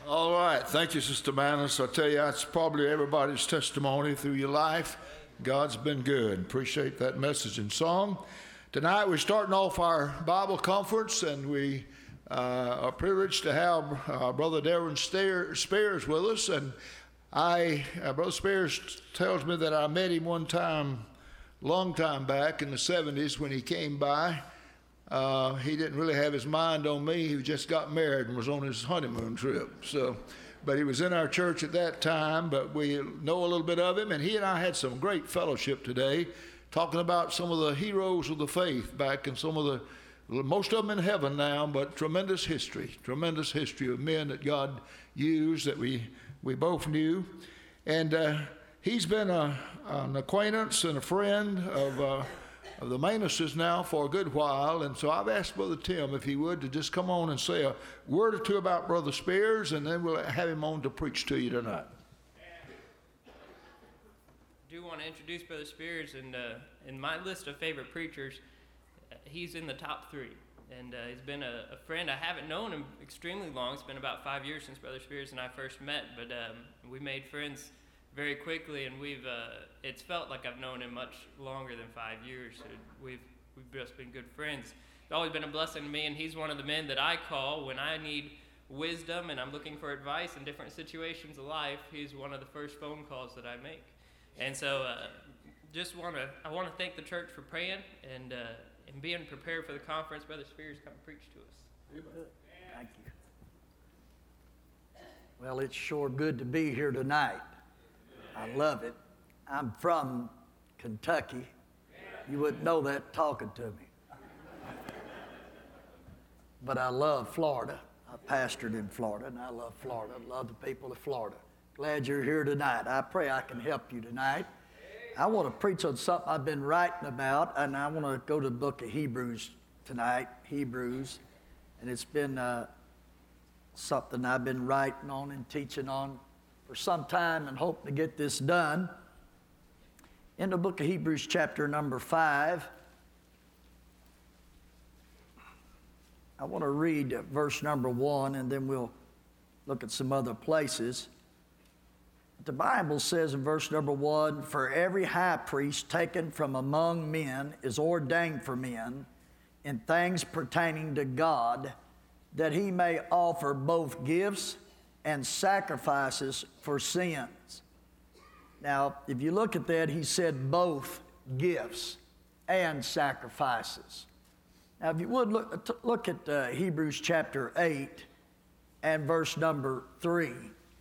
All right. Thank you, Sister Manus. I tell you, that's probably everybody's testimony through your life. God's been good. Appreciate that message and song. Tonight we're starting off our Bible conference, and we are privileged to have Brother Darren Spears with us. And Brother Spears tells me that I met him one time, long time back in the 70s when he came by. He didn't really have his mind on me. He just got married and was on his honeymoon trip. But he was in our church at that time, but we know a little bit of him. And he and I had some great fellowship today, talking about some of the heroes of the faith back in most of them in heaven now, but tremendous history of men that God used that we both knew. And he's been an acquaintance and a friend of the Manuses now for a good while, and so I've asked Brother Tim if he would to just come on and say a word or two about Brother Spears, and then we'll have him on to preach to you tonight. I do want to introduce Brother Spears, and in my list of favorite preachers, he's in the top 3, and he's been a friend. I haven't known him extremely long. It's been about 5 years since Brother Spears and I first met, but we made friends very quickly, and it's felt like I've known him much longer than 5 years. We've just been good friends. It's always been a blessing to me, and he's one of the men that I call when I need wisdom and I'm looking for advice in different situations of life. He's one of the first phone calls that I make. And so I want to thank the church for praying and being prepared for the conference. Brother Spears, come preach to us. Thank you. Well, it's sure good to be here tonight. I love it. I'm from Kentucky. You wouldn't know that talking to me. But I love Florida. I pastored in Florida, and I love Florida. I love the people of Florida. Glad you're here tonight. I pray I can help you tonight. I want to preach on something I've been writing about, and I want to go to the book of Hebrews tonight, Hebrews. And it's been something I've been writing on and teaching on for some time and hope to get this done. In the book of Hebrews chapter number 5, I want to read verse number 1, and then we'll look at some other places. The Bible says in verse number 1, "For every high priest taken from among men is ordained for men in things pertaining to God, that he may offer both gifts and sacrifices for sins." Now, if you look at that, he said both gifts and sacrifices. Now, if you would look at Hebrews chapter 8 and verse number 3.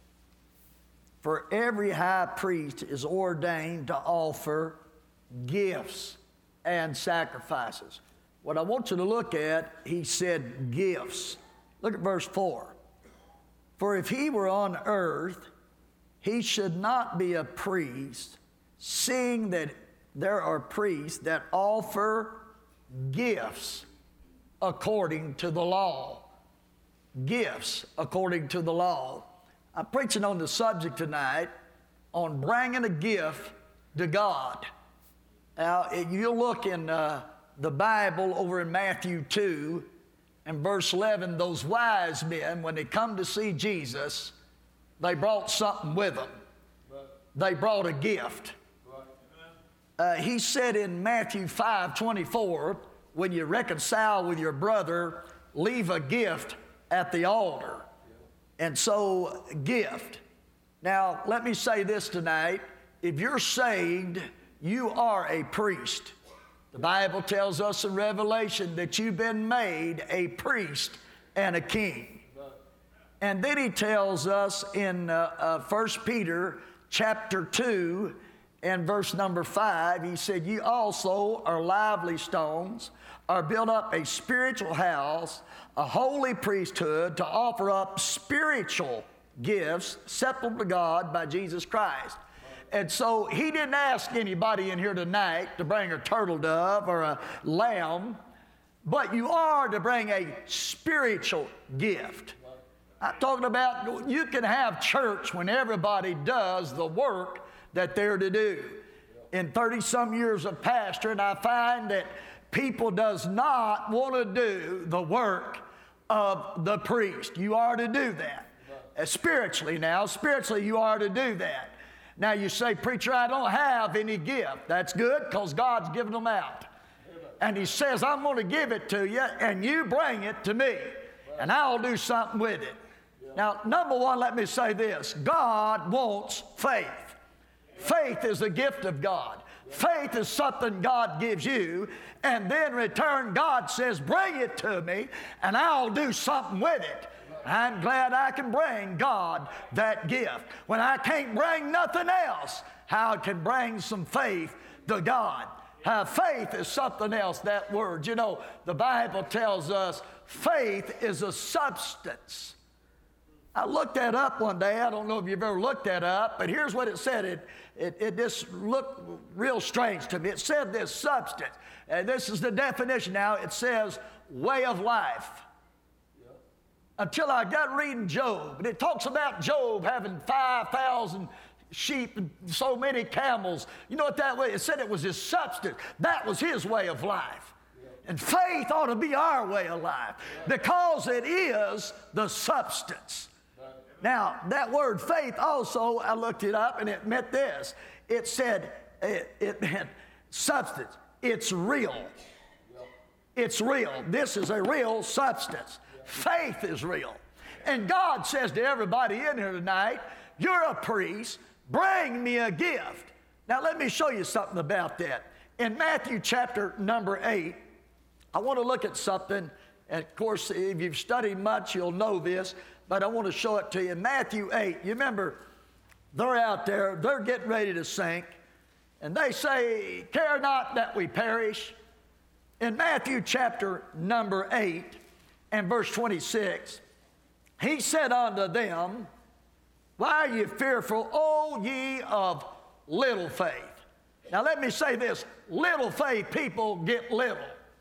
"For every high priest is ordained to offer gifts and sacrifices." What I want you to look at, he said gifts. Look at verse 4. "For if he were on earth, he should not be a priest, seeing that there are priests that offer gifts according to the law." Gifts according to the law. I'm preaching on the subject tonight on bringing a gift to God. Now, if you look in the Bible over in Matthew 2 and verse 11, those wise men, when they come to see Jesus, they brought something with them. They brought a gift. He said in Matthew 5:24, when you reconcile with your brother, leave a gift at the altar. And so, gift. Now, let me say this tonight. If you're saved, you are a priest. The Bible tells us in Revelation that you've been made a priest and a king. And then he tells us in 1 Peter chapter 2 and verse number 5, he said, "You also are lively stones, are built up a spiritual house, a holy priesthood, to offer up spiritual gifts acceptable to God by Jesus Christ." And so he didn't ask anybody in here tonight to bring a turtle dove or a lamb, but you are to bring a spiritual gift. I'm talking about you can have church when everybody does the work that they're to do. In 30-some years of pastoring, I find that people does not want to do the work of the priest. You are to do that. spiritually now. Spiritually, you are to do that. Now you say, preacher, I don't have any gift. That's good, because God's given them out. And he says, I'm going to give it to you, and you bring it to me, and I'll do something with it. Now, number one, let me say this. God wants faith. Faith is a gift of God. Faith is something God gives you, and then in return, God says, bring it to me, and I'll do something with it. I'm glad I can bring God that gift. When I can't bring nothing else, how I can bring some faith to God. Faith is something else, that word. You know, the Bible tells us faith is a substance. I looked that up one day. I don't know if you've ever looked that up, but here's what it said. It just looked real strange to me. It said this substance, and this is the definition now. It says way of life. Until I got reading Job, and it talks about Job having 5,000 sheep and so many camels. You know what that was? It said it was his substance. That was his way of life. And faith ought to be our way of life, because it is the substance. Now, that word faith also, I looked it up, and it meant this. It said, it meant substance. It's real. It's real. This is a real substance. Faith is real. And God says to everybody in here tonight, you're a priest, bring me a gift. Now, let me show you something about that. In Matthew chapter number 8, I want to look at something. And of course, if you've studied much, you'll know this, but I want to show it to you. In Matthew 8, you remember, they're out there, they're getting ready to sink, and they say, care not that we perish. In Matthew chapter number 8 and verse 26, he said unto them, why are you fearful, O ye of little faith? Now let me say this, little faith people get little.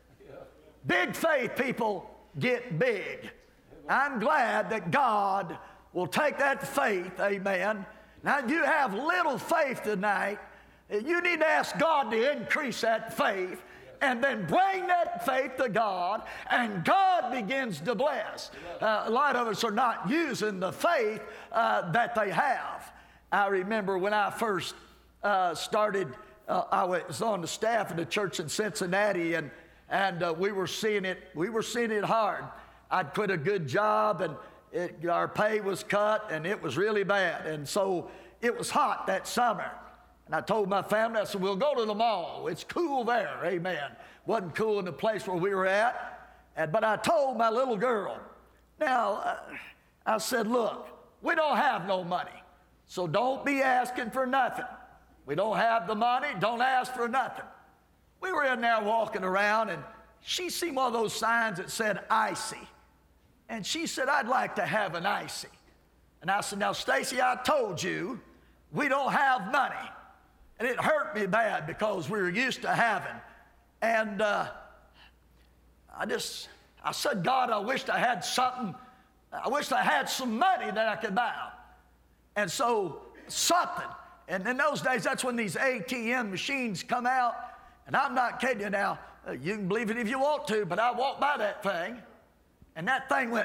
Big faith people get big. I'm glad that God will take that faith, amen. Now, if you have little faith tonight, you need to ask God to increase that faith, and then bring that faith to God, and God begins to bless. A lot of us are not using the faith that they have. I remember when I first started, I was on the staff of the church in Cincinnati, and we were seeing it hard. I'd quit a good job, and our pay was cut, and it was really bad. And so it was hot that summer. And I told my family, I said, we'll go to the mall. It's cool there, amen. Wasn't cool in the place where we were at. But I told my little girl, now, I said, look, we don't have no money, so don't be asking for nothing. We don't have the money, don't ask for nothing. We were in there walking around, and she seen one of those signs that said icy. And she said, I'd like to have an icy. And I said, now, Stacy, I told you we don't have money. And it hurt me bad because we were used to having. And I said, God, I wished I had something. I wished I had some money that I could buy. And so something. And in those days, that's when these ATM machines come out. And I'm not kidding you now. You can believe it if you want to, but I walked by that thing, and that thing went,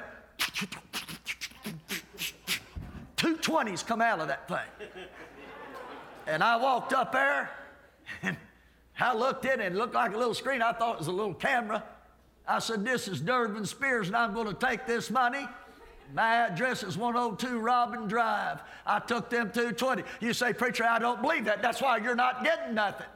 220s come out of that thing. And I walked up there, and I looked in, and it looked like a little screen. I thought it was a little camera. I said, this is Durbin Spears, and I'm going to take this money. My address is 102 Robin Drive. I took them 220. You say, preacher, I don't believe that. That's why you're not getting nothing.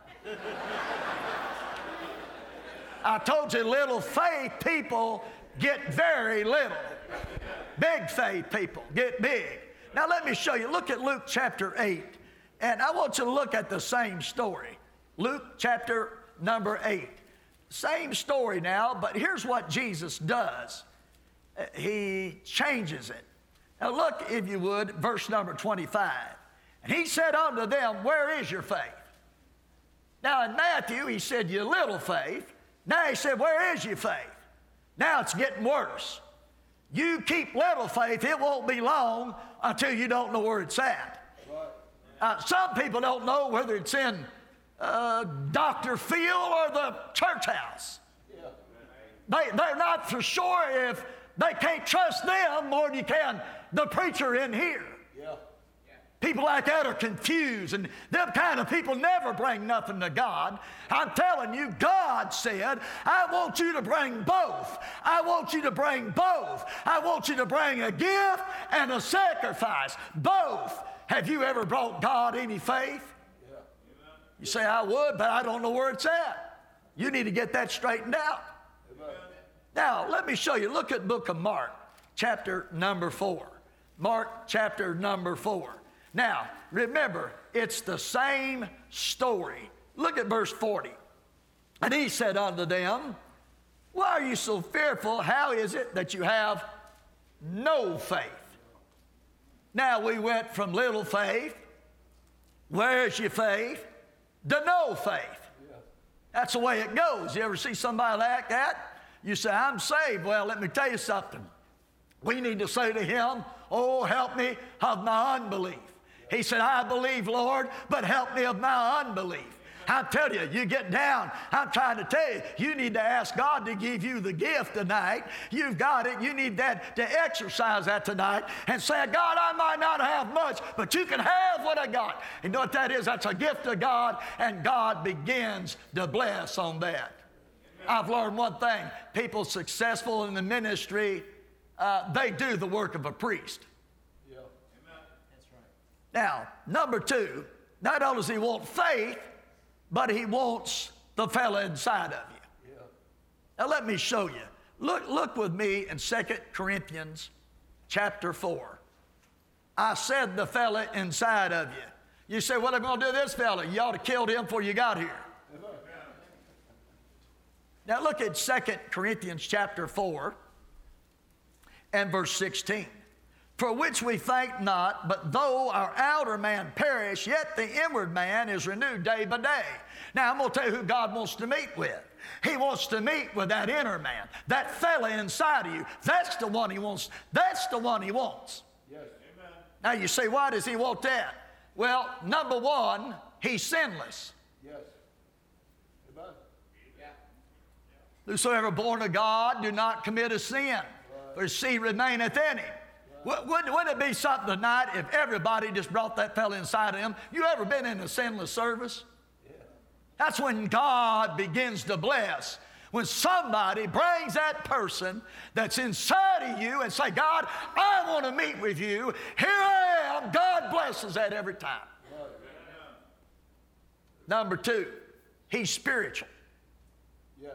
I told you, little faith people get very little. Big faith people get big. Now let me show you. Look at Luke chapter 8. And I want you to look at the same story. Luke chapter number 8. Same story now, but here's what Jesus does. He changes it. Now look, if you would, verse number 25. And he said unto them, where is your faith? Now in Matthew, he said, you little faith. Now he said, where is your faith? Now it's getting worse. You keep little faith, it won't be long until you don't know where it's at. Some people don't know whether it's in Dr. Field or the church house. They're not for sure if they can't trust them more than you can the preacher in here. Yeah. People like that are confused, and them kind of people never bring nothing to God. I'm telling you, God said, I want you to bring both. I want you to bring both. I want you to bring a gift and a sacrifice. Both. Have you ever brought God any faith? Yeah. You say, I would, but I don't know where it's at. You need to get that straightened out. Amen. Now, let me show you. Look at the book of Mark, chapter number 4. Mark, chapter number 4. Now, remember, it's the same story. Look at verse 40. And he said unto them, why are you so fearful? How is it that you have no faith? Now, we went from little faith, where's your faith, to no faith. Yeah. That's the way it goes. You ever see somebody like that? You say, I'm saved. Well, let me tell you something. We need to say to him, oh, help me of my unbelief. He said, I believe, Lord, but help me of my unbelief. I tell you, you get down. I'm trying to tell you, you need to ask God to give you the gift tonight. You've got it. You need that to exercise that tonight and say, God, I might not have much, but you can have what I got. You know what that is? That's a gift of God, and God begins to bless on that. I've learned one thing. People successful in the ministry, they do the work of a priest. Now, number 2, not only does he want faith, but he wants the fella inside of you. Yeah. Now, let me show you. Look with me in 2 Corinthians chapter 4. I said the fella inside of you. You say, what am I going to do to this fella? You ought to kill him before you got here. Now, look at 2 Corinthians chapter 4 and verse 16. For which we think not, but though our outer man perish, yet the inward man is renewed day by day. Now, I'm going to tell you who God wants to meet with. He wants to meet with that inner man, that fella inside of you. That's the one he wants. That's the one he wants. Yes. Amen. Now, you say, why does he want that? Well, number 1, he's sinless. Yes. Amen. Yeah. Whosoever born of God do not commit a sin, for his seed remaineth in him. Wouldn't it be something tonight if everybody just brought that fella inside of him? You ever been in a sinless service? Yeah. That's when God begins to bless. When somebody brings that person that's inside of you and say, God, I want to meet with you. Here I am. God blesses that every time. Right. Number 2, he's spiritual. Yes.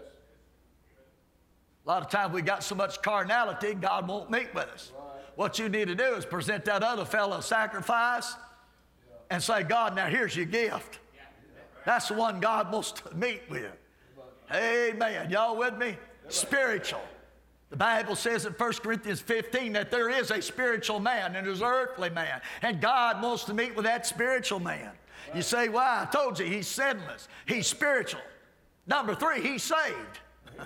A lot of times we got so much carnality, God won't meet with us. Right. What you need to do is present that other fellow a sacrifice and say, God, now here's your gift. That's the one God wants to meet with. Amen. Y'all with me? Spiritual. The Bible says in 1 Corinthians 15 that there is a spiritual man and there's an earthly man. And God wants to meet with that spiritual man. You say, why? I told you, he's sinless. He's spiritual. Number 3, he's saved.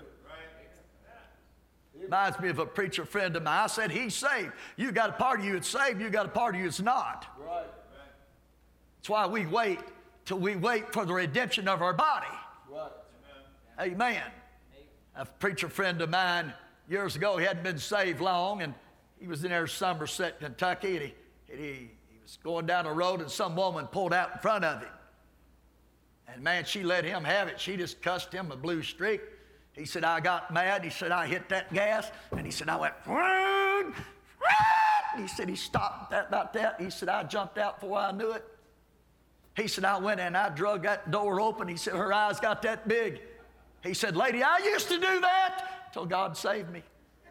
Reminds me of a preacher friend of mine. I said, he's saved. You got a part of you that's saved. You got a part of you that's not. Right. That's why we wait till we wait for the redemption of our body. Right. Amen. A preacher friend of mine years ago, he hadn't been saved long, and he was in there Somerset, Kentucky, and he was going down the road, and some woman pulled out in front of him. And man, she let him have it. She just cussed him a blue streak. He said, I got mad. He said, I hit that gas. And he said, I went, and he said, he stopped about that. He said, I jumped out before I knew it. He said, I went and I drug that door open. He said, her eyes got that big. He said, lady, I used to do that till God saved me.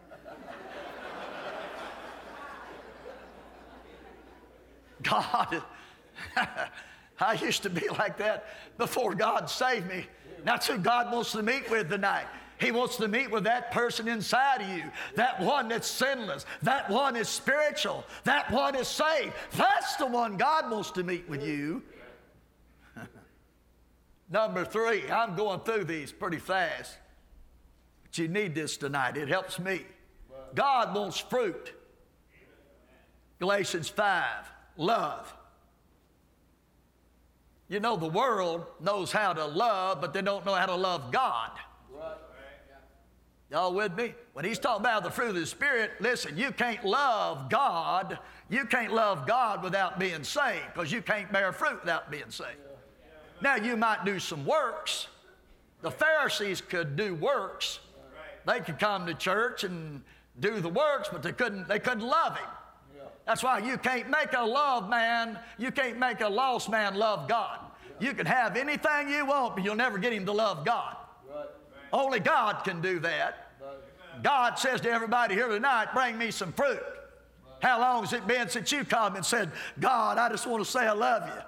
God, I used to be like that before God saved me. That's who God wants to meet with tonight. He wants to meet with that person inside of you, that one that's sinless, that one is spiritual, that one is saved. That's the one God wants to meet with you. Number 3, I'm going through these pretty fast, but you need this tonight. It helps me. God wants fruit. Galatians 5, love. You know, the world knows how to love, but they don't know how to love God. Right. Y'all with me? When he's talking about the fruit of the Spirit, listen, you can't love God. You can't love God without being saved, because you can't bear fruit without being saved. Now, you might do some works. The Pharisees could do works. They could come to church and do the works, but they couldn't love him. That's why you can't make a lost man love God. You can have anything you want, but you'll never get him to love God. Only God can do that. God says to everybody here tonight, bring me some fruit. How long has it been since you come and said, God, I just want to say I love you?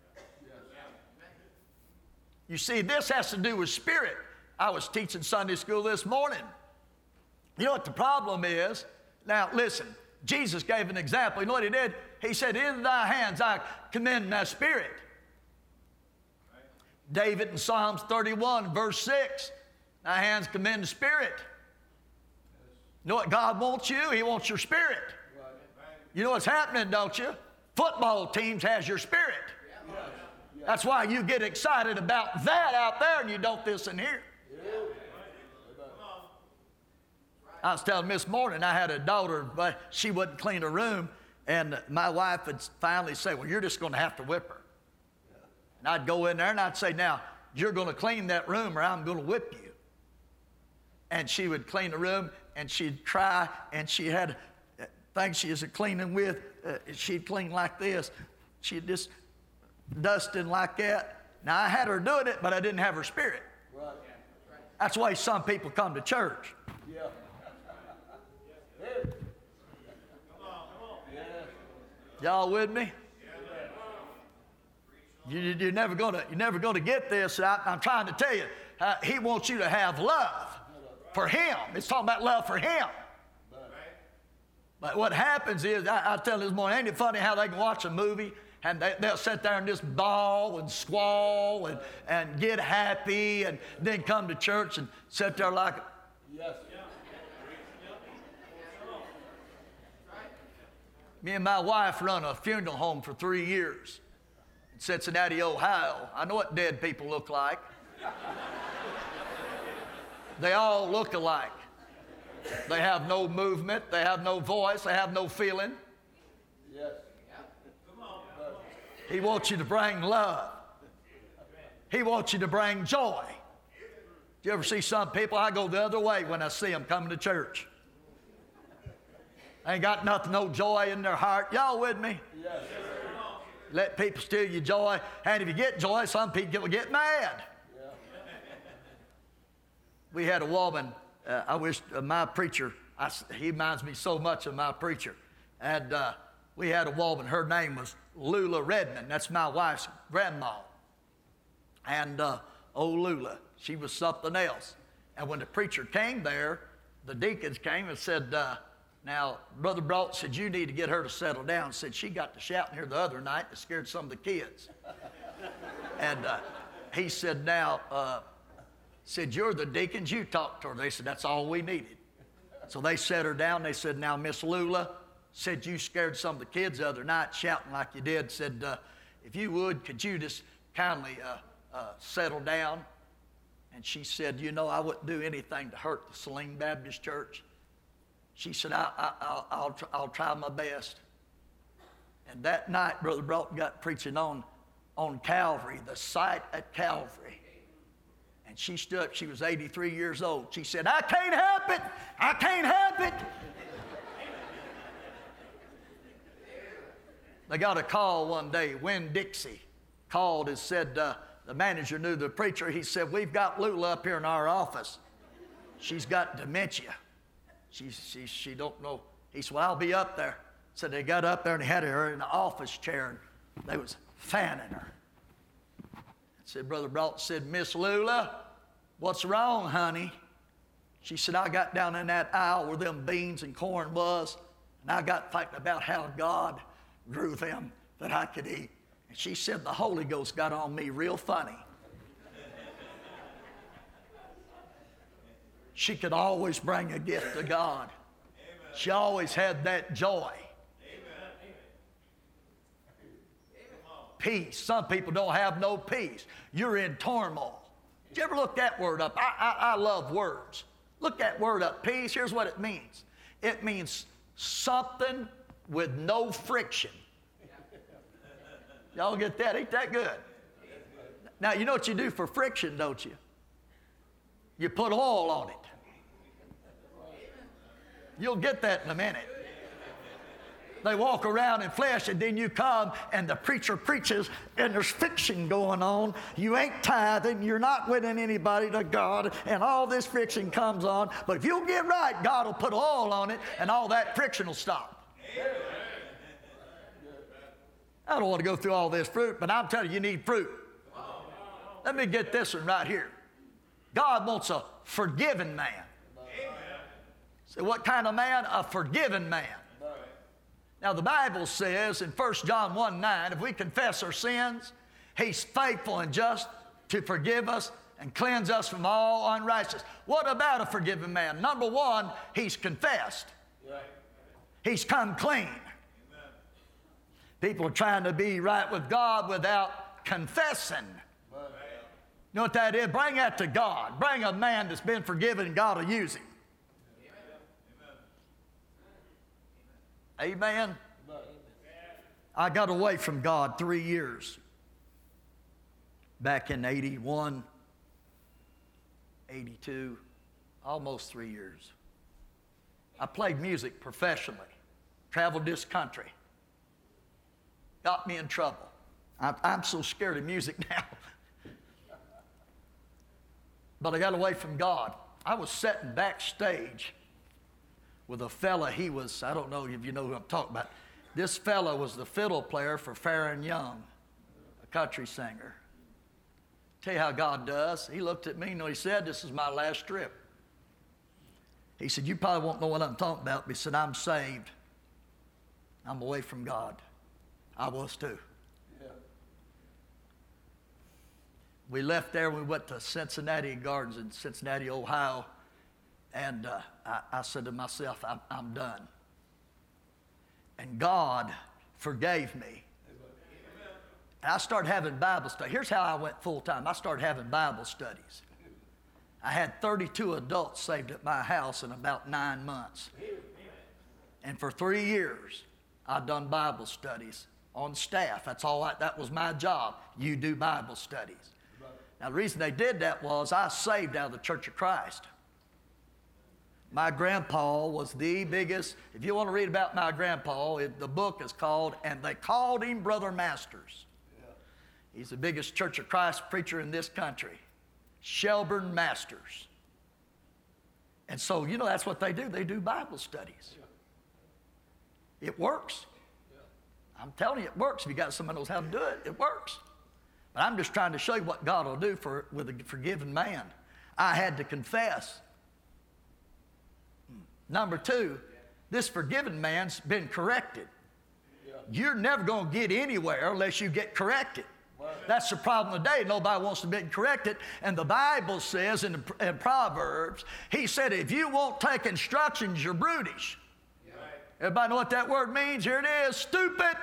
You see, this has to do with spirit. I was teaching Sunday school this morning. You know what the problem is? Now, listen, Jesus gave an example. You know what he did? He said, in thy hands I commend my spirit. David in Psalms 31, verse 6, thy hands commend the spirit. You know what God wants you? He wants your spirit. You know what's happening, don't you? Football teams has your spirit. That's why you get excited about that out there and you don't this in here. I was telling Miss Morning, I had a daughter, but she wouldn't clean her room, and my wife would finally say, well, you're just going to have to whip her. And I'd go in there and I'd say, now, you're going to clean that room or I'm going to whip you. And she would clean the room, and she'd cry, and she had things she was cleaning with. She'd clean like this. She'd just dusting like that. Now, I had her doing it, but I didn't have her spirit. That's why some people come to church. Y'all with me? You're never gonna get this. I'm trying to tell you, he wants you to have love for him. It's talking about love for him. But what happens is, I tell this morning, ain't it funny how they can watch a movie and they'll sit there and just bawl and squall and get happy and then come to church and sit there like... Yes. Me and my wife run a funeral home for 3 years in Cincinnati, Ohio. I know what dead people look like. They all look alike. They have no movement. They have no voice. They have no feeling. Yes. He wants you to bring love. He wants you to bring joy. Do you ever see some people? I go the other way when I see them coming to church. Ain't got nothing, no joy in their heart. Y'all with me? Yes. Let people steal your joy. And if you get joy, some people will get mad. Yeah. We had a woman, I wish my preacher, he reminds me so much of my preacher. And we had a woman, her name was Lula Redmond. That's my wife's grandma. And old Lula, she was something else. And when the preacher came there, the deacons came and said, now, Brother Broughton said, you need to get her to settle down. Said she got to shouting here the other night that scared some of the kids. And he said, now, said, you're the deacons, you talk to her. They said, that's all we needed. So they set her down. They said, now, Miss Lula, said you scared some of the kids the other night shouting like you did. Said, if you would, could you just kindly settle down? And she said, you know, I wouldn't do anything to hurt the Saline Baptist Church. She said, I'll try my best. And that night, Brother Broughton got preaching on Calvary, the site at Calvary. And she stood up. She was 83 years old. She said, I can't help it. I can't help it. They got a call one day. Win Dixie called and said, the manager knew the preacher. He said, we've got Lula up here in our office. She's got dementia. She don't know. He said, well, I'll be up there. So they got up there and they had her in the office chair and they was fanning her. Said, Brother Broughton said, Miss Lula, what's wrong, honey? She said, I got down in that aisle where them beans and corn was, and I got thinking about how God grew them that I could eat. And she said, the Holy Ghost got on me real funny. She could always bring a gift to God. Amen. She always had that joy. Amen. Peace. Some people don't have no peace. You're in turmoil. Did you ever look that word up? I love words. Look that word up, peace. Here's what it means. It means something with no friction. Y'all get that? Ain't that good? Now, you know what you do for friction, don't you? You put oil on it. You'll get that in a minute. They walk around in flesh, and then you come and the preacher preaches and there's friction going on. You ain't tithing, you're not winning anybody to God, and all this friction comes on. But if you'll get right, God will put oil on it and all that friction will stop. I don't want to go through all this fruit, but I'm telling you, you need fruit. Let me get this one right here. God wants a forgiven man. So what kind of man? A forgiven man. Now, the Bible says in 1 John 1:9, if we confess our sins, He's faithful and just to forgive us and cleanse us from all unrighteousness. What about a forgiven man? Number one, he's confessed. He's come clean. People are trying to be right with God without confessing. You know what that is? Bring that to God. Bring a man that's been forgiven and God will use him. Amen. I got away from God 3 years. Back in 81, 82, almost 3 years. I played music professionally, traveled this country. Got me in trouble. I'm so scared of music now. But I got away from God. I was sitting backstage with a fella. He was, I don't know if you know who I'm talking about. This fella was the fiddle player for Farron Young, a country singer. Tell you how God does. He looked at me, you know, he said, this is my last trip. He said, you probably won't know what I'm talking about, but he said, I'm saved. I'm away from God. I was too. Yeah. We left there, we went to Cincinnati Gardens in Cincinnati, Ohio, and I said to myself, I'm done. And God forgave me. And I started having Bible studies. Here's how I went full time. I started having Bible studies. I had 32 adults saved at my house in about 9 months. And for 3 years, I'd done Bible studies on staff. That was my job. You do Bible studies. Now, the reason they did that was I saved out of the Church of Christ. My grandpa was the biggest. If you want to read about my grandpa, the book is called, and they called him Brother Masters. He's the biggest Church of Christ preacher in this country. Shelburne Masters. And so, you know, that's what they do. They do Bible studies. It works. I'm telling you, it works. If you got someone who knows how to do it, it works. But I'm just trying to show you what God will do with a forgiven man. I had to confess. Number two, this forgiven man's been corrected. You're never going to get anywhere unless you get corrected. That's the problem today. Nobody wants to be corrected. And the Bible says in Proverbs, he said, if you won't take instructions, you're brutish. Everybody know what that word means? Here it is, stupid.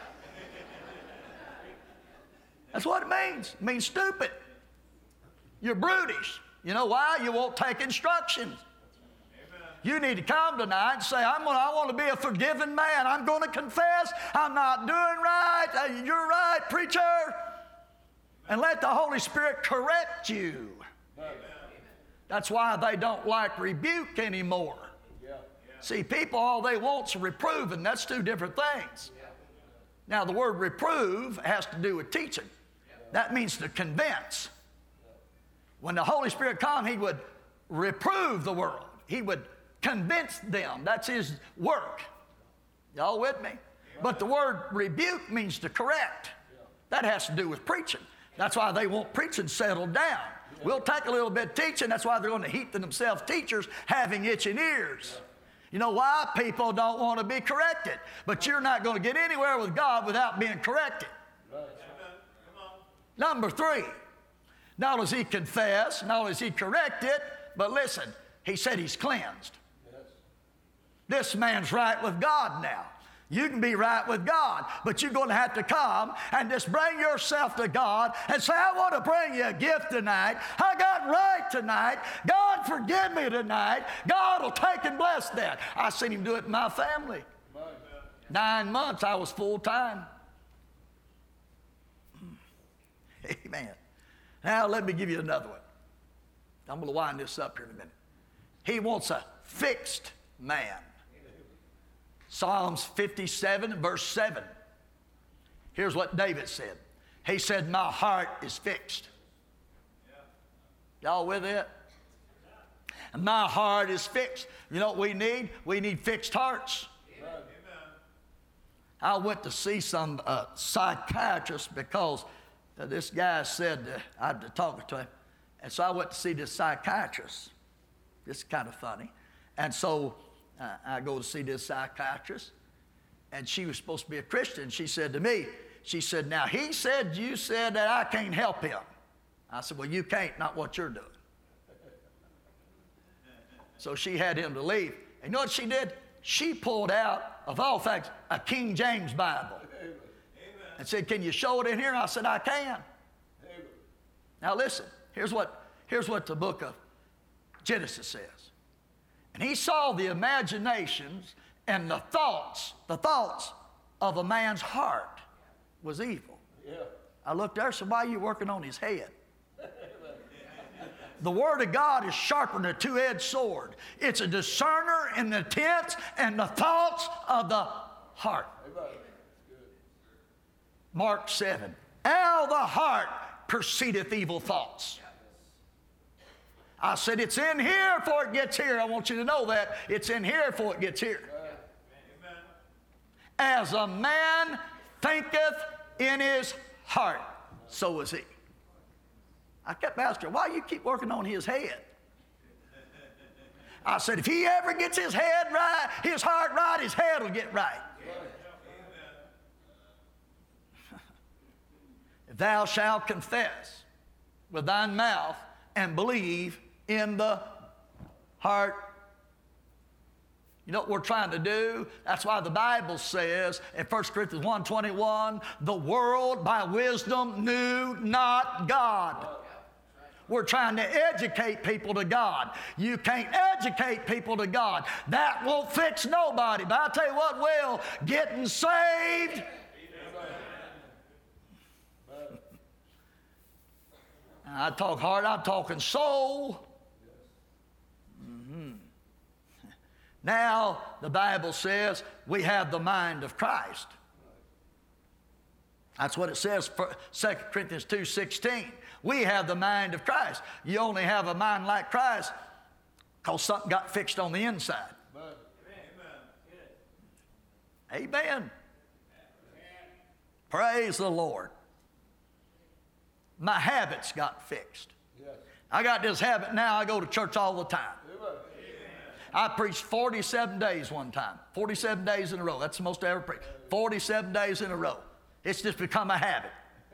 That's what it means. It means stupid. You're brutish. You know why? You won't take instructions. You need to come tonight and say, I want to be a forgiven man. I'm going to confess I'm not doing right. You're right, preacher. And let the Holy Spirit correct you. Amen. That's why they don't like rebuke anymore. Yeah. See, people, all they want is reproving. That's two different things. Yeah. Now, the word reprove has to do with teaching. Yeah. That means to convince. When the Holy Spirit come, He would reprove the world. He would convince them. That's His work. Y'all with me? But the word rebuke means to correct. That has to do with preaching. That's why they want preaching settled down. We'll take a little bit of teaching. That's why they're going to heap to themselves teachers having itching ears. You know why? People don't want to be corrected. But you're not going to get anywhere with God without being corrected. Number three, not only is He confessed, not only is He corrected, but listen, He said He's cleansed. This man's right with God now. You can be right with God, but you're going to have to come and just bring yourself to God and say, I want to bring you a gift tonight. I got right tonight. God, forgive me tonight. God will take and bless that. I seen him do it in my family. 9 months I was full time. Amen. Now let me give you another one. I'm going to wind this up here in a minute. He wants a fixed man. Psalms 57, verse 7. Here's what David said. He said, my heart is fixed. Y'all with it? My heart is fixed. You know what we need? We need fixed hearts. Amen. I went to see some psychiatrist because this guy said I had to talk to him. And so I went to see this psychiatrist. This is kind of funny. And so I go to see this psychiatrist, and she was supposed to be a Christian. She said to me, she said, now he said you said that I can't help him. I said, well, you can't, not what you're doing. So she had him to leave. And you know what she did? She pulled out, of all things, a King James Bible. Amen. And said, can you show it in here? I said, I can. Amen. Now listen, here's what the book of Genesis says. And he saw the imaginations and the thoughts of a man's heart was evil. Yeah. I looked there, so why are you working on his head? The Word of God is sharper than a two-edged sword. It's a discerner in the intents and the thoughts of the heart. Mark 7. Out of the heart proceedeth evil thoughts. I said, it's in here before it gets here. I want you to know that. It's in here before it gets here. Amen. As a man thinketh in his heart, so is he. I kept asking her, why you keep working on his head? I said, if he ever gets his head right, his heart right, his head will get right. If thou shalt confess with thine mouth and believe in the heart. You know what we're trying to do? That's why the Bible says in 1 Corinthians 1:21, the world by wisdom knew not God. We're trying to educate people to God. You can't educate people to God. That won't fix nobody. But I'll tell you what will, getting saved. I talk hard, I'm talking soul. Mm-hmm. Now, the Bible says we have the mind of Christ. That's what it says for 2 Corinthians 2:16. We have the mind of Christ. You only have a mind like Christ because something got fixed on the inside. Amen. Amen. Praise the Lord. My habits got fixed. Yes. I got this habit now, I go to church all the time. Amen. I preached 47 days one time. 47 days in a row. That's the most I ever preached. 47 days in a row. It's just become a habit.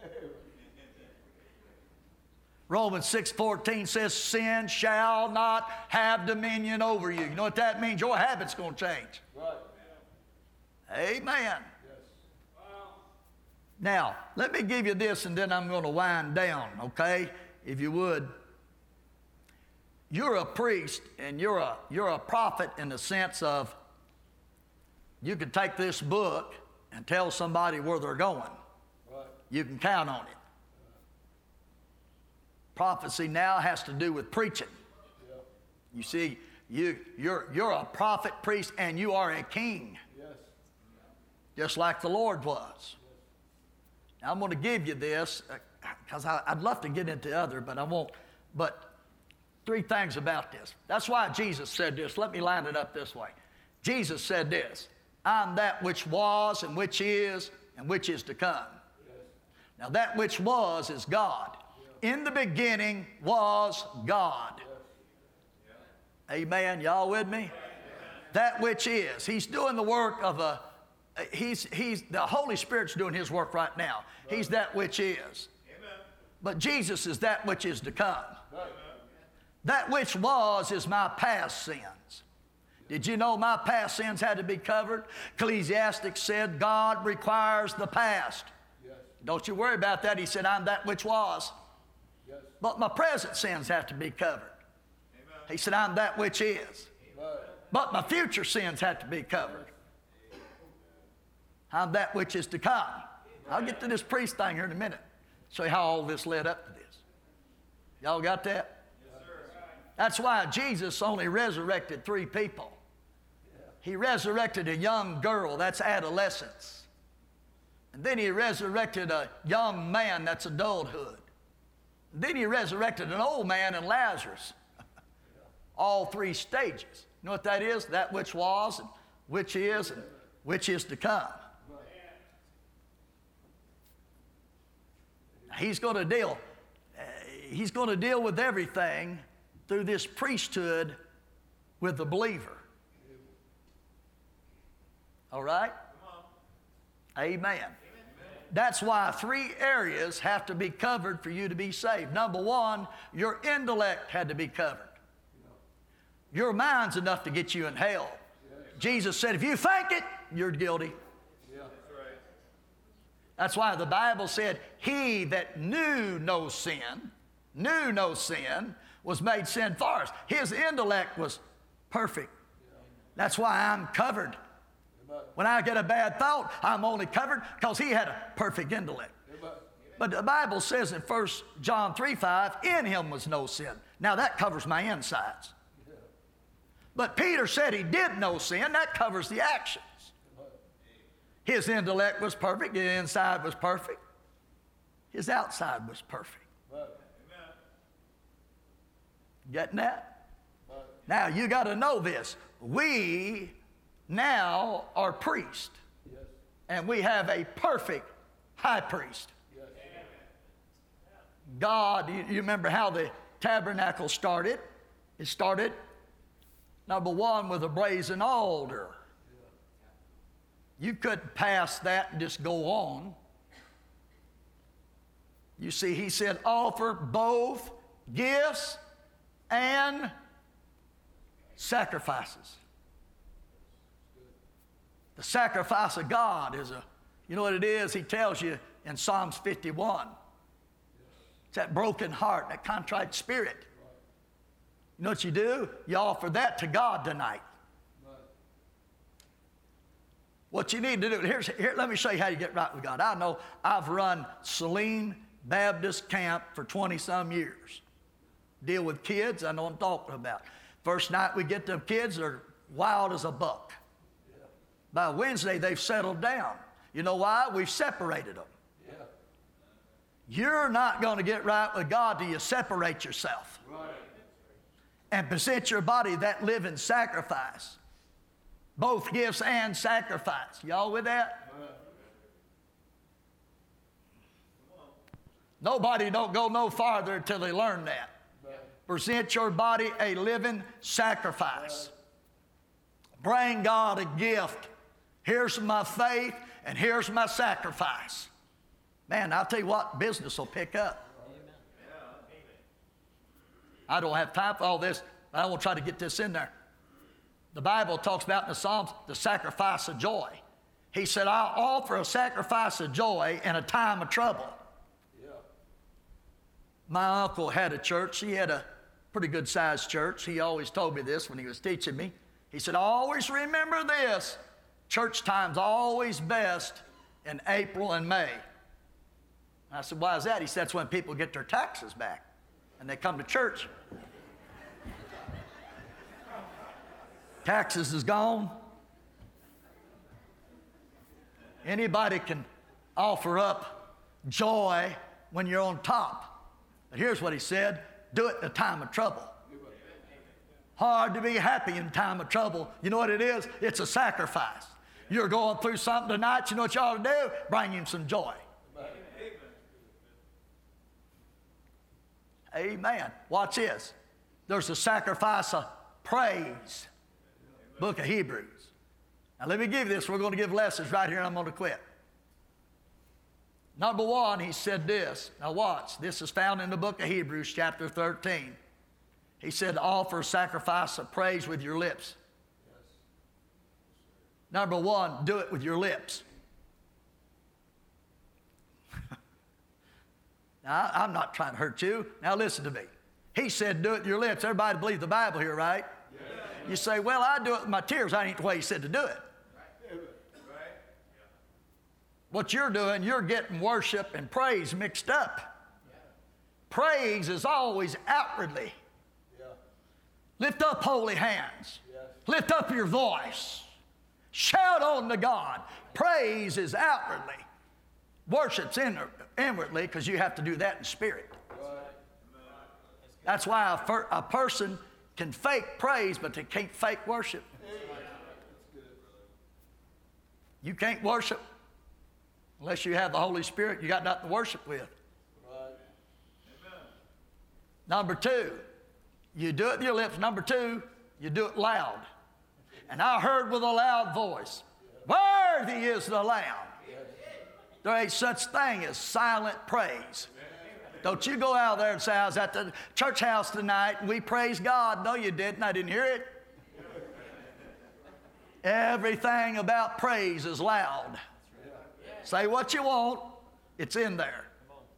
Romans 6:14 says, sin shall not have dominion over you. You know what that means? Your habit's going to change. Right. Amen. Yes. Now, let me give you this and then I'm going to wind down, okay? If you would. You're a priest and you're a prophet in the sense of you can take this book and tell somebody where they're going. Right. You can count on it. Prophecy now has to do with preaching. Yeah. You see, you're a prophet, priest, and you are a king. Yes. Just like the Lord was. Now, I'm going to give you this because I'd love to get into other, but I won't. But 3 things about this. That's why Jesus said this. Let me line it up this way. Jesus said this. I'm that which was and which is to come. Yes. Now, that which was is God. In the beginning was God. Amen. Y'all with me? That which is. He's doing the work of the Holy Spirit's doing his work right now. He's that which is. But Jesus is that which is to come. That which was is my past sins. Did you know my past sins had to be covered? Ecclesiastes said God requires the past. Yes. Don't you worry about that. He said, I'm that which was. Yes. But my present sins have to be covered. Amen. He said, I'm that which is. Right. But my future sins have to be covered. I'm that which is to come. I'll get to this priest thing here in a minute. Show you how all this led up to this. Y'all got that? Yes, sir. That's why Jesus only resurrected 3 people. He resurrected a young girl, that's adolescence. And then he resurrected a young man, that's adulthood. And then he resurrected an old man in Lazarus. All 3 stages. You know what that is? That which was, and which is to come. He's going to deal with everything through this priesthood with the believer. All right? Amen. That's why 3 areas have to be covered for you to be saved. Number 1, your intellect had to be covered. Your mind's enough to get you in hell. Jesus said, if you think it, you're guilty. That's why the Bible said, he that knew no sin, was made sin for us. His intellect was perfect. That's why I'm covered. When I get a bad thought, I'm only covered because he had a perfect intellect. But the Bible says in 1 John 3:5, in him was no sin. Now that covers my insides. But Peter said he did no sin. That covers the actions. His intellect was perfect. His inside was perfect. His outside was perfect. Getting that? Now you got to know this. We now are priests. And we have a perfect high priest. God, you remember how the tabernacle started? It started, number 1, with a brazen altar. You couldn't pass that and just go on. You see, he said, offer both gifts and sacrifices. The sacrifice of God is you know what it is? He tells you in Psalms 51. It's that broken heart, that contrite spirit. You know what you do? You offer that to God tonight. What you need to do, here, let me show you how you get right with God. I know I've run Saline Baptist Camp for 20-some years. Deal with kids, I know what I'm talking about. First night we get them kids, they're wild as a buck. By Wednesday, they've settled down. You know why? We've separated them. You're not going to get right with God till you separate yourself. And present your body that living sacrifice. Both gifts and sacrifice. Y'all with that? Nobody don't go no farther until they learn that. Present your body a living sacrifice. Bring God a gift. Here's my faith and here's my sacrifice. Man, I'll tell you what, business will pick up. I don't have time for all this, but I will try to get this in there. The Bible talks about in the Psalms the sacrifice of joy. He said, I'll offer a sacrifice of joy in a time of trouble. My uncle had a church. He had a pretty good sized church. He always told me this when he was teaching me. He said, always remember this. Church time's always best in April and May. I said, why is that? He said, that's when people get their taxes back and they come to church. Taxes is gone. Anybody can offer up joy when you're on top. But here's what he said, do it in a time of trouble. Hard to be happy in time of trouble. You know what it is? It's a sacrifice. You're going through something tonight, you know what you ought to do? Bring him some joy. Amen. Watch this. There's a sacrifice of praise. Book of Hebrews. Now let me give you this. We're going to give lessons right here and I'm going to quit. Number 1, he said this. Now watch. This is found in the book of Hebrews chapter 13. He said, offer sacrifice of praise with your lips. Number one, do it with your lips. Now, I'm not trying to hurt you. Now listen to me. He said do it with your lips. Everybody believes the Bible here, right? Yes. You say, well, I do it with my tears. That ain't the way he said to do it. What you're doing, you're getting worship and praise mixed up. Praise is always outwardly. Lift up holy hands. Lift up your voice. Shout on to God. Praise is outwardly. Worship's inwardly, because you have to do that in spirit. That's why a person can fake praise, but they can't fake worship. You can't worship unless you have the Holy Spirit. You got nothing to worship with. Number two, you do it with your lips. Number two, you do it loud. And I heard with a loud voice, worthy is the Lamb. There ain't such thing as silent praise. Don't you go out there and say, I was at the church house tonight and we praised God. No, you didn't. I didn't hear it. Everything about praise is loud. Say what you want. It's in there.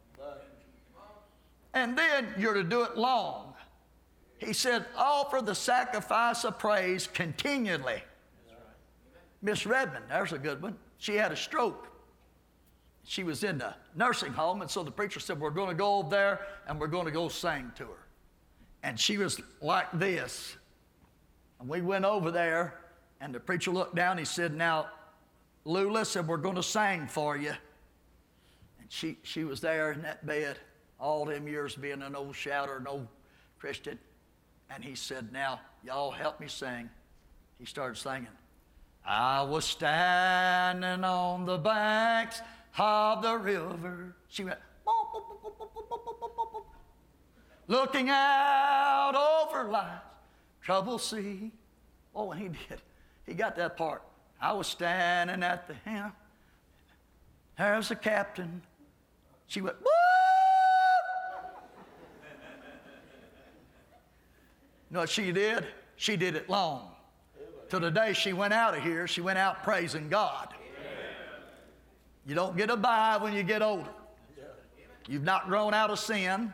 And then you're to do it long. He said, offer the sacrifice of praise continually. Miss Redmond, there's a good one. She had a stroke. She was in the nursing home, and so the preacher said, we're going to go over there and we're going to go sing to her. And she was like this. And we went over there, and the preacher looked down. He said, now, Lula said, we're going to sing for you. And she was there in that bed, all them years being an old shouter, an old Christian. And he said, now, y'all help me sing. He started singing. I was standing on the banks of the river. She went, boop, boop, boop, boop, boop, boop, boop, boop, boop. Looking out over life's troubled sea. Oh, and he did. He got that part. I was standing at the helm. There's the captain. She went, woo! You know what she did? She did it long. Till the day she went out of here, she went out praising God. You don't get a bye when you get older. You've not grown out of sin.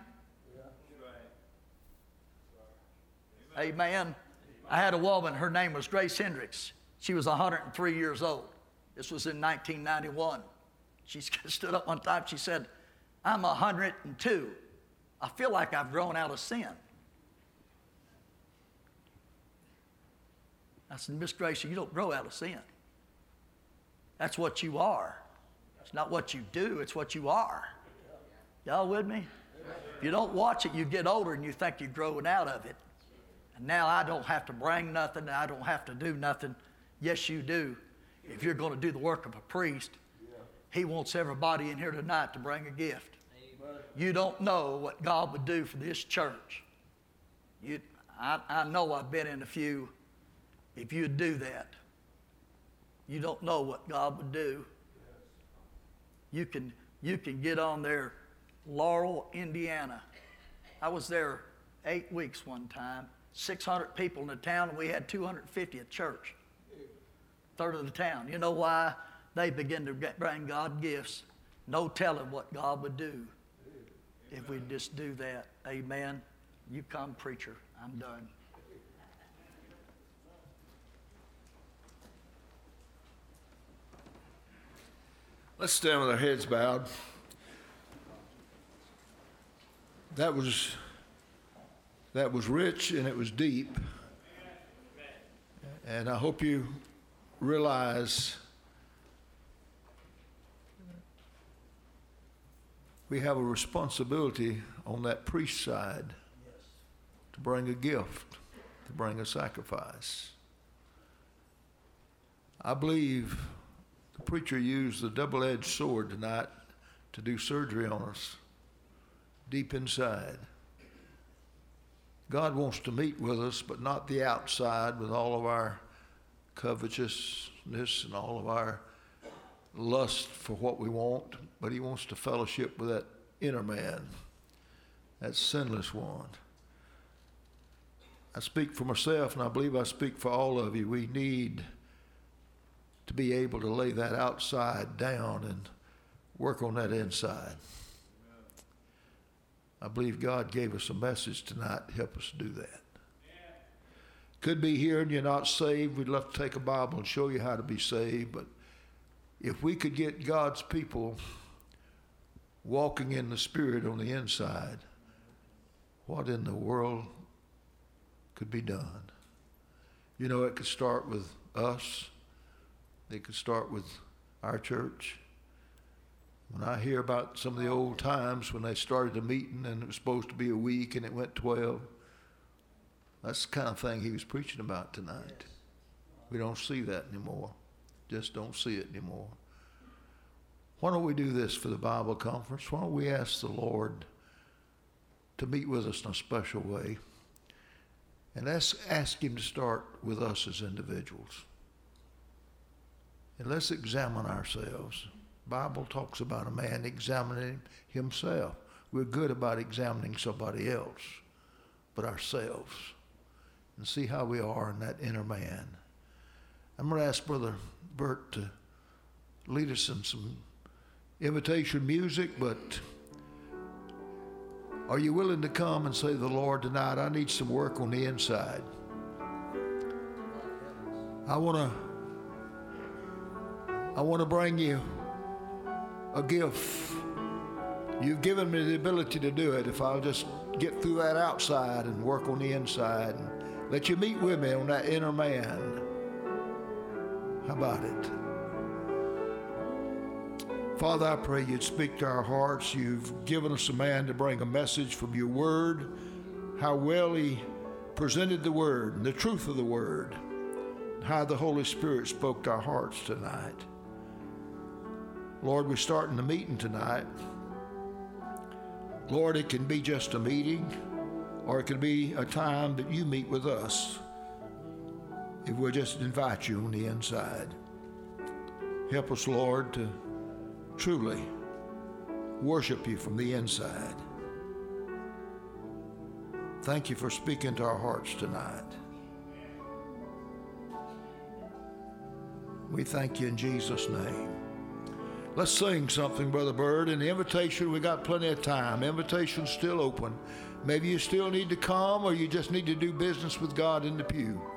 Amen. I had a woman, her name was Grace Hendricks. She was 103 years old. This was in 1991. She stood up one time, she said, I'm 102. I feel like I've grown out of sin. I said, Miss Gracie, you don't grow out of sin. That's what you are. It's not what you do, it's what you are. Y'all with me? If you don't watch it, you get older and you think you're growing out of it. And now I don't have to bring nothing, I don't have to do nothing. Yes, you do. If you're going to do the work of a priest, he wants everybody in here tonight to bring a gift. You don't know what God would do for this church. I know I've been in a few. If you'd do that, you don't know what God would do. You can get on there, Laurel, Indiana. I was there 8 weeks one time, 600 people in the town, and we had 250 at church. Third of the town. You know why? They begin to bring God gifts. No telling what God would do if we just do that. Amen. You come, preacher. I'm done. Let's stand with our heads bowed. That was rich and it was deep. And I hope you realize we have a responsibility on that priest side to bring a gift, to bring a sacrifice. I believe the preacher used the double-edged sword tonight to do surgery on us deep inside. God wants to meet with us, but not the outside with all of our covetousness and all of our lust for what we want, but he wants to fellowship with that inner man, that sinless one. I speak for myself, and I believe I speak for all of you. We need to be able to lay that outside down and work on that inside. I believe God gave us a message tonight to help us do that. Could be here and you're not saved. We'd love to take a Bible and show you how to be saved. But if we could get God's people walking in the Spirit on the inside, what in the world could be done? You know, it could start with us. It could start with our church. When I hear about some of the old times when they started a meeting and it was supposed to be a week and it went 12, that's the kind of thing he was preaching about tonight. We don't see that anymore. Just don't see it anymore. Why don't we do this for the Bible conference? Why don't we ask the Lord to meet with us in a special way? And let's ask him to start with us as individuals. And let's examine ourselves. The Bible talks about a man examining himself. We're good about examining somebody else, but ourselves, and see how we are in that inner man. I'm going to ask Brother Bert to lead us in some invitation music, but are you willing to come and say to the Lord tonight, I need some work on the inside. I want to bring you a gift. You've given me the ability to do it if I'll just get through that outside and work on the inside and let you meet with me on that inner man. How about it? Father, I pray you'd speak to our hearts. You've given us a man to bring a message from your word, how well he presented the word and the truth of the word, how the Holy Spirit spoke to our hearts tonight. Lord, we're starting the meeting tonight. Lord, it can be just a meeting, or it can be a time that you meet with us if we'll just invite you on the inside. Help us, Lord, to truly worship you from the inside. Thank you for speaking to our hearts tonight. We thank you in Jesus' name. Let's sing something, Brother Bird. And the invitation, we got plenty of time. Invitation's still open. Maybe you still need to come, or you just need to do business with God in the pew.